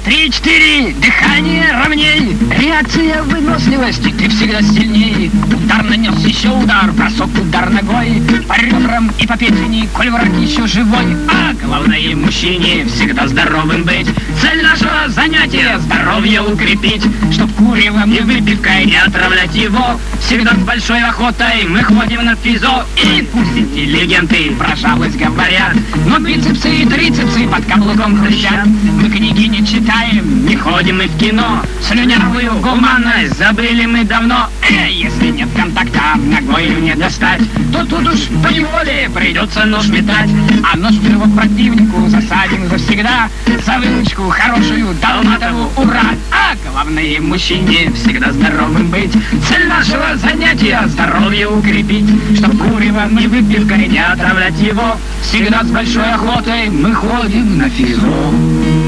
3-4, дыхание ровней, реакция выносливости, ты всегда сильней. Удар нанес еще удар, бросок, удар ногой, по ребрам и по печени, коль враг еще живой. А главное мужчине всегда здоровым быть. Цель нашего занятия — здоровье укрепить, чтоб куревом и выпивкой не отравлять его. Всегда с большой охотой мы ходим на физо, и пусть интеллигенты про жалость говорят, но бицепсы и трицепсы под каблуком хрустят. Мы книги не читаем, не ходим и в кино, слюнявую гуманность забыли мы давно. Если нет контакта, ногою не достать, то тут уж поневоле придется нож метать. А нож в его противнику засадим завсегда, за выручку хорошую Долматову ура! А главное мужчине всегда здоровым быть. Цель нашего занятия — здоровье укрепить, чтоб куревом и выпивкой не отравлять его. Всегда с большой охотой мы ходим на физо.